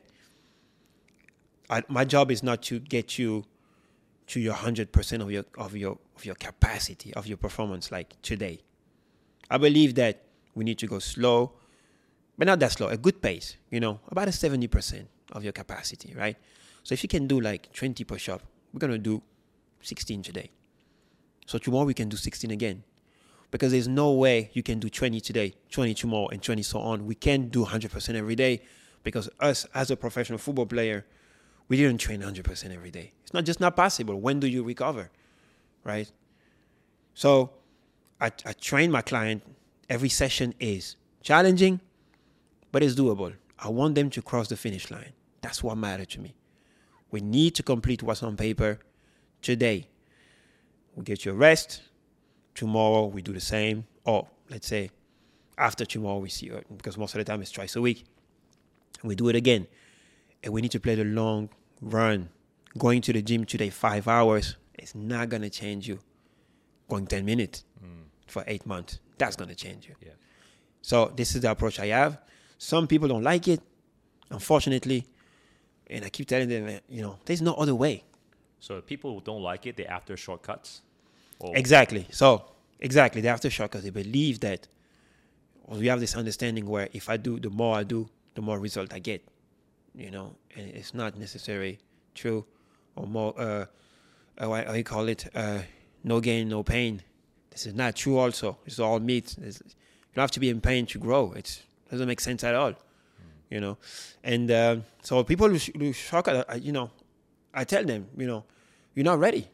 my job is not to get you to your 100% of your capacity, of your performance, like today. I believe that we need to go slow, but not that slow, a good pace, about a 70% of your capacity, right? So if you can do 20 push-ups, we're going to do 16 today. So tomorrow we can do 16 again. Because there's no way you can do 20 today, 20 tomorrow, and 20 so on. We can't do 100% every day because us, as a professional football player, we didn't train 100% every day. It's not possible. When do you recover, right? So I train my client. Every session is challenging, but it's doable. I want them to cross the finish line. That's what matters to me. We need to complete what's on paper today. We get your rest. Tomorrow we do the same. Or let's say after tomorrow we see it, because most of the time it's twice a week. And we do it again. And we need to play the long run. Going to the gym today 5 hours, it's not going to change you. Going 10 minutes for 8 months, that's going to change you. Yeah. So this is the approach I have. Some people don't like it, unfortunately. And I keep telling them, there's no other way. So people who don't like it, they're after shortcuts? Or Exactly. They're after shortcuts. They believe that we have this understanding where if I do, the more I do, the more result I get. And it's not necessarily true. Or more, how you call it, no gain, no pain. This is not true also. It's all myth. don't have to be in pain to grow. It doesn't make sense at all, you know. And so people who shock at, you know, I tell them, you know, you're not ready.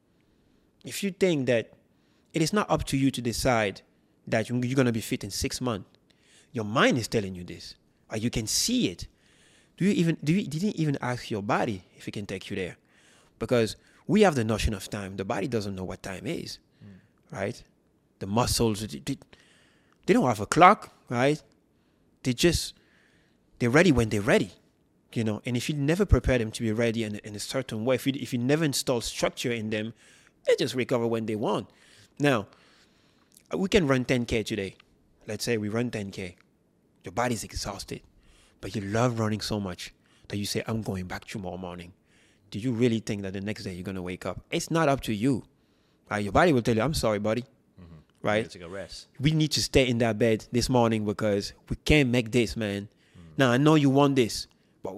If you think that it is not up to you to decide that you're going to be fit in 6 months, your mind is telling you this, or you can see it. Didn't even ask your body if it can take you there? Because we have the notion of time. The body doesn't know what time is, right? The muscles, they don't have a clock, right? They're ready when they're ready, you know. And if you never prepare them to be ready in a certain way, if you never install structure in them, they just recover when they want. Now, we can run 10K today. Let's say we run 10K. Your body's exhausted, but you love running so much that you say, I'm going back tomorrow morning. Do you really think that the next day you're going to wake up? It's not up to you. Right? Your body will tell you, I'm sorry, buddy. Right? Take a rest. We need to stay in that bed this morning because we can't make this, man. Now, I know you want this, but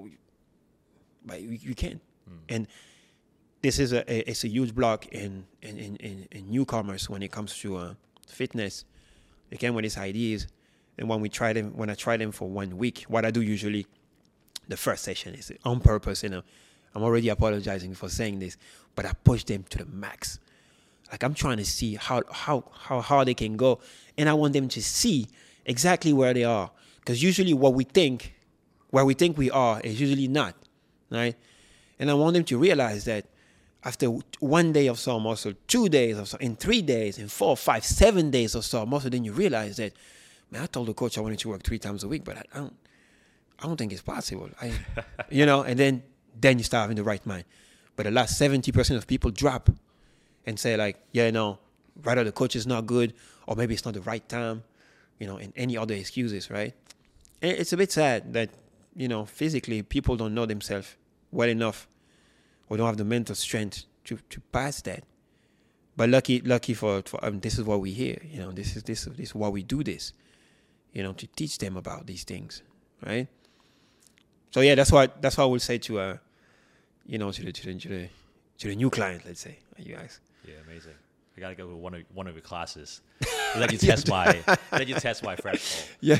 you can't. And this is it's a huge block in newcomers when it comes to fitness. They came with these ideas, and when I try them for 1 week, what I do usually, the first session is on purpose. You know, I'm already apologizing for saying this, but I push them to the max. Like, I'm trying to see how hard they can go, and I want them to see exactly where they are, because usually where we think we are is usually not, right? And I want them to realize that after 1 day of sore muscle, 2 days of sore, in 3 days, in 4, 5, 7 days of sore muscle, then you realize that, man, I told the coach I wanted to work 3 times a week, but I don't think it's possible. You know, and then you start having the right mind. But the last 70% of people drop and say, like, yeah, no, rather the coach is not good, or maybe it's not the right time, you know, and any other excuses, right? And it's a bit sad that, you know, physically people don't know themselves well enough, or don't have the mental strength to pass that. But lucky for this is what we hear, you know, this is why we do this, you know, to teach them about these things, right? So yeah, that's what I will say to you know, to the new client, let's say, you guys. Yeah, amazing. I gotta go to one of your classes. Let you test my threshold. Yeah.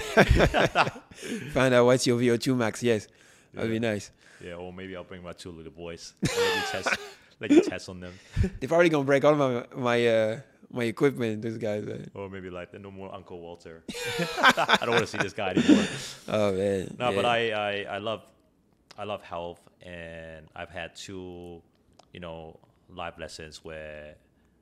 Find out what's your VO2 max. Yes, that'd be nice. Yeah, or maybe I'll bring my 2 little boys. Let you test on them. They're probably gonna break all my equipment. These guys. Or maybe like no more Uncle Walter. I don't want to see this guy anymore. Oh man. No, yeah. but I love health, and I've had 2, you know, life lessons where,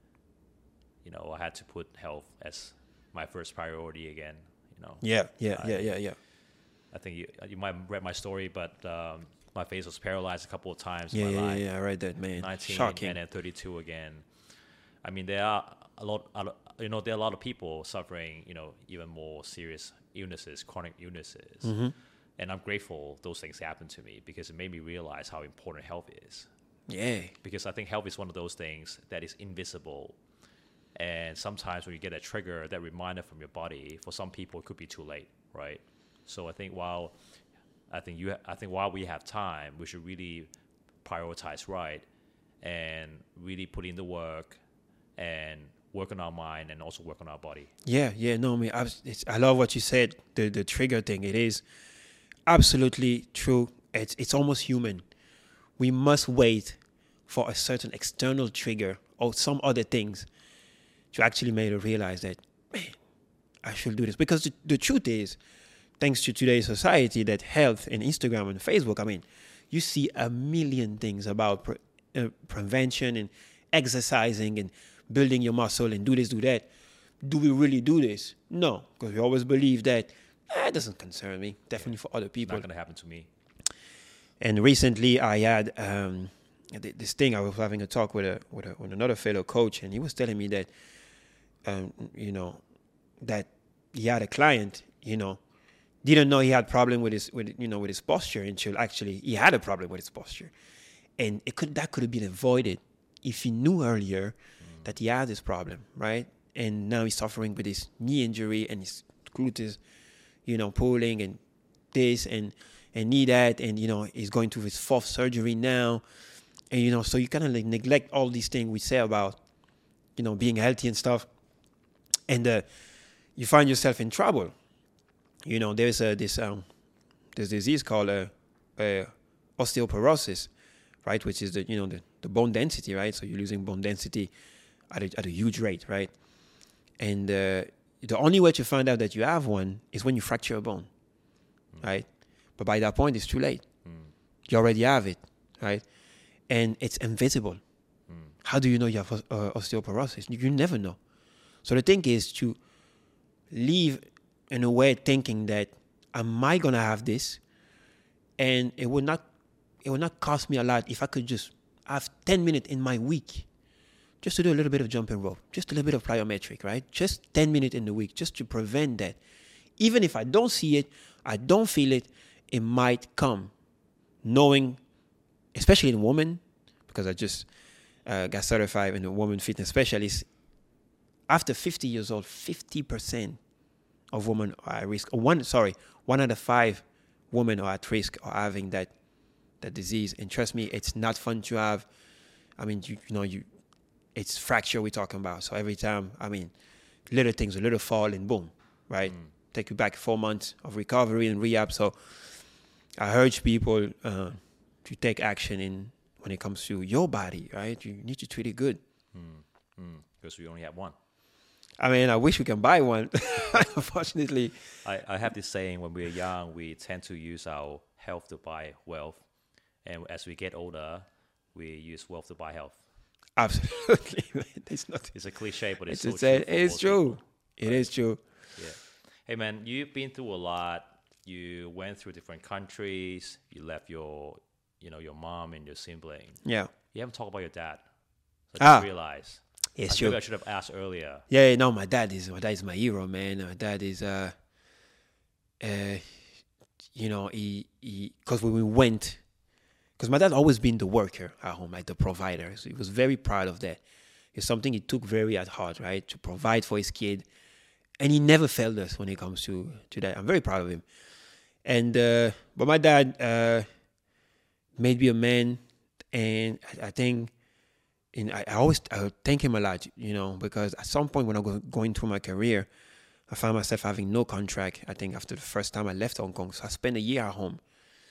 you know, I had to put health as my first priority again. You know. Yeah. I think you might have read my story, but my face was paralyzed a couple of times in my life. Yeah, I read that, man. 19 Shocking. and then 32 again. I mean, there are a lot of people suffering, you know, even more serious illnesses, chronic illnesses. Mm-hmm. And I'm grateful those things happened to me, because it made me realize how important health is. Yeah. Because I think health is one of those things that is invisible. And sometimes when you get a trigger, that reminder from your body, for some people it could be too late, right? So I think while we have time, we should really prioritize right, and really put in the work and work on our mind and also work on our body. Yeah. No, I mean, I love what you said. The trigger thing. It is absolutely true. It's almost human. We must wait for a certain external trigger or some other things to actually make us realize that, man, I should do this. Because the truth is, thanks to today's society, that health and Instagram and Facebook, I mean, you see a million things about prevention and exercising and building your muscle and do this, do that. Do we really do this? No, because we always believe that it doesn't concern me. Definitely for other people. It's not going to happen to me. And recently, I had this thing. I was having a talk with another fellow coach, and he was telling me that, you know, that he had a client, you know, didn't know he had problem with his posture until actually he had a problem with his posture, and that could have been avoided if he knew earlier that he had this problem, right? And now he's suffering with his knee injury and his glutes, you know, pulling and this and knee that, and you know he's going through his 4th surgery now, and you know, so you kind of like neglect all these things we say about, you know, being healthy and stuff, and you find yourself in trouble. You know, there's this disease called osteoporosis, right? Which is the bone density, right? So you're losing bone density at a huge rate, right? And the only way to find out that you have one is when you fracture a bone, right? But by that point, it's too late. You already have it, right? And it's invisible. How do you know you have osteoporosis? You never know. So the thing is to live in a way thinking that, am I going to have this? And it would not cost me a lot if I could just have 10 minutes in my week just to do a little bit of jumping rope, just a little bit of plyometric, right? Just 10 minutes in the week, just to prevent that. Even if I don't see it, I don't feel it, it might come. Knowing, especially in women, because I just got certified in a woman fitness specialist, after 50 years old, 50% of women are at risk. One out of 5 women are at risk of having that disease. And trust me, it's not fun to have. I mean, it's fracture we're talking about. So every time, I mean, little things, a little fall and boom, right? Take you back 4 months of recovery and rehab. So I urge people to take action when it comes to your body, right? You need to treat it good. Because we only have one. I mean, I wish we can buy one. Unfortunately. I have this saying, when we're young, we tend to use our health to buy wealth. And as we get older, we use wealth to buy health. Absolutely. It's a cliche, but it's so true. It's true. It is true. Yeah. Hey, man, you've been through a lot. You went through different countries. You left your mom and your sibling. Yeah. You haven't talked about your dad. So I just realized. It's true. Maybe I should have asked earlier. Yeah, no, my dad is my hero, man. My dad is, because when we went, because my dad always been the worker at home, like the provider. So he was very proud of that. It's something he took very at heart, right? To provide for his kid. And he never failed us when it comes to that. I'm very proud of him. And, but my dad made me a man. And I think, I thank him a lot, because at some point when I was going through my career, I found myself having no contract, I think, after the first time I left Hong Kong. So I spent a year at home.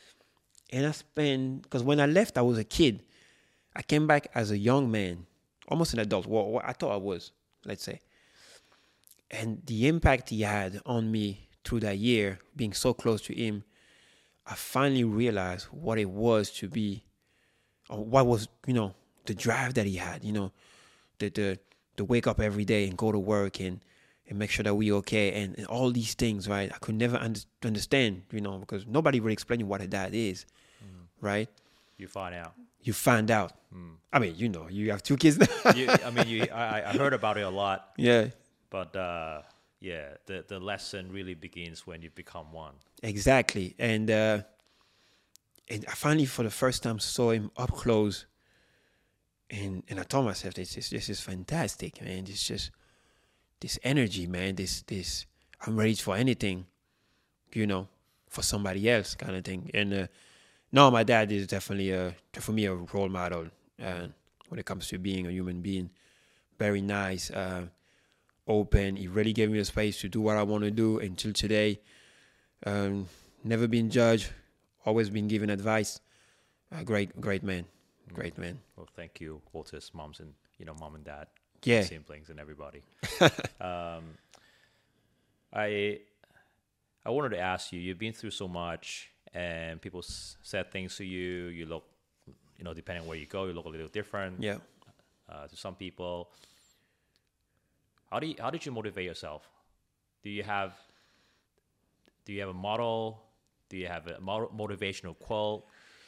And because when I left, I was a kid. I came back as a young man, almost an adult. Well, I thought I was, let's say. And the impact he had on me through that year, being so close to him, I finally realized what it was to be, or what was, the drive that he had, the wake up every day and go to work and make sure that we okay and all these things, right? I could never understand, because nobody really explained what a dad is, right? You find out. You find out. I mean, you have 2 kids now. I heard about it a lot. Yeah. But the lesson really begins when you become one. Exactly. And I finally, for the first time, saw him up close. And I told myself, this is fantastic, man. It's just this energy, man. This I'm ready for anything, for somebody else kind of thing. And no, my dad is definitely for me a role model when it comes to being a human being. Very nice, open. He really gave me the space to do what I want to do until today. Never been judged, always been given advice. Great man. Great man. Well, thank you, Walter's moms and mom and dad, yeah, siblings and everybody. I wanted to ask you. You've been through so much, and people said things to you. You look, depending on where you go, you look a little different. Yeah. To some people. How did you motivate yourself? Do you have a model? Do you have a motivational quote?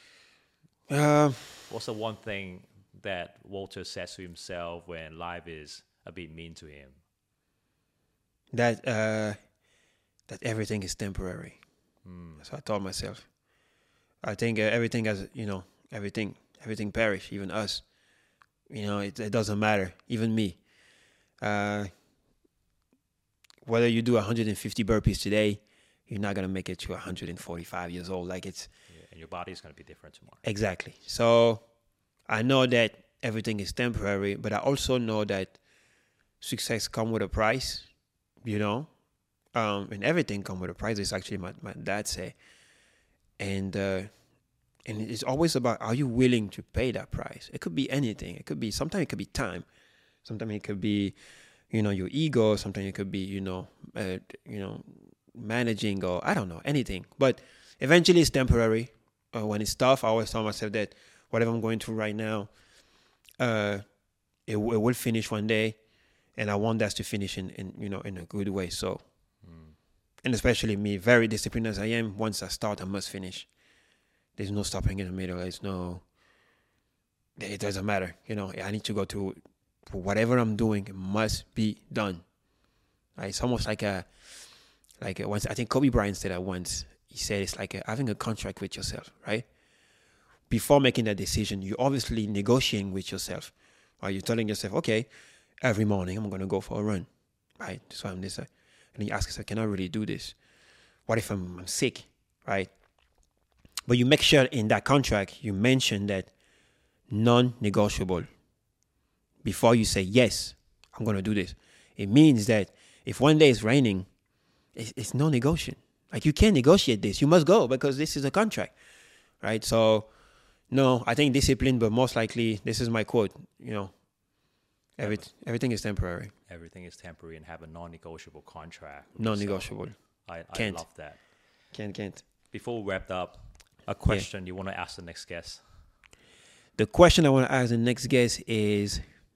What's the one thing that Walter says to himself when life is a bit mean to him? That everything is temporary. So I told myself. I think everything has, everything perish, even us. It doesn't matter, even me. Whether you do 150 burpees today, you're not going to make it to 145 years old. And your body is going to be different tomorrow. Exactly. So I know that everything is temporary, but I also know that success comes with a price, And everything come with a price. It's actually my dad say. And it's always about, are you willing to pay that price? It could be anything. Sometimes it could be time. Sometimes it could be, your ego. Sometimes it could be, managing, or I don't know, anything. But eventually it's temporary. When it's tough, I always tell myself that whatever I'm going through right now, it will finish one day, and I want that to finish in a good way. So, and especially me, very disciplined as I am, once I start, I must finish. There's no stopping in the middle. It doesn't matter. I need to go to whatever I'm doing. It must be done. Right? It's almost like once, I think Kobe Bryant said that once. He said it's like having a contract with yourself, right? Before making that decision, you're obviously negotiating with yourself. Right? You're telling yourself, okay, every morning I'm going to go for a run, right? So I'm this. And then you ask yourself, can I really do this? What if I'm sick, right? But you make sure in that contract, you mention that non-negotiable. Before you say, yes, I'm going to do this. It means that if one day it's raining, it's no negotiation. Like, you can't negotiate this. You must go because this is a contract, right? So, no, I think discipline, but most likely, this is my quote, everything is temporary. Everything is temporary, and have a non-negotiable contract. Non-negotiable. I Can't. love that. Can't. Before we wrap up, a question you want to ask the next guest? The question I want to ask the next guest is,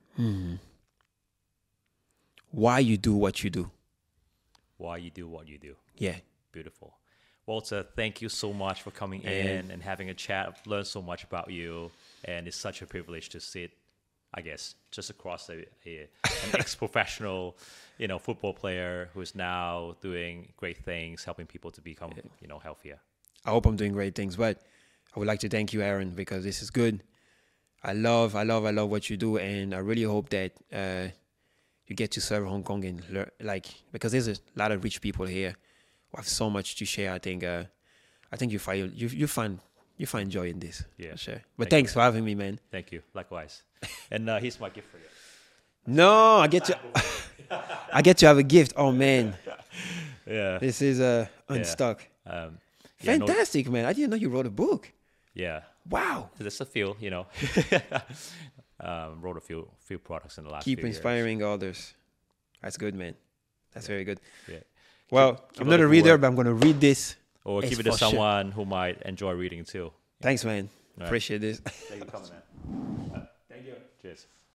why you do what you do? Why you do what you do? Yeah. Beautiful. Walter, thank you so much for coming in and having a chat. I've learned so much about you, and it's such a privilege to sit, I guess, just across an ex-professional, football player who's now doing great things, helping people to become, healthier. I hope I'm doing great things, but I would like to thank you, Aaron, because this is good. I love what you do, and I really hope that you get to serve Hong Kong and learn, because there's a lot of rich people here who have so much to share. I think you find joy in this. Yeah, for sure. But thanks for having me, man. Thank you. Likewise. And here's my gift for you. No, I get to have a gift. Oh man. Yeah. This is unstuck. Fantastic, man. I didn't know you wrote a book. Yeah. Wow. There's a few, wrote a few products in the last Keep few inspiring others. That's good, man. That's very good. Yeah. Well, I'm not a reader, but I'm going to read this. Or give it to someone who might enjoy reading too. Thanks, man. Right. Appreciate this. Thank you for coming, man. Thank you. Cheers.